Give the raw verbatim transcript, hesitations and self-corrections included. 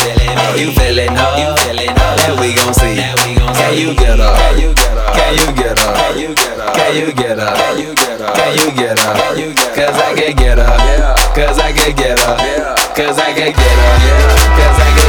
You feeling up? You feeling up? That we gon' see. Can you get up? Can you get up? Can you get up? Can you get up? Can you get up? Can you get up? Cause I can get up. Cause I can get up. Cause I can get up. Cause I can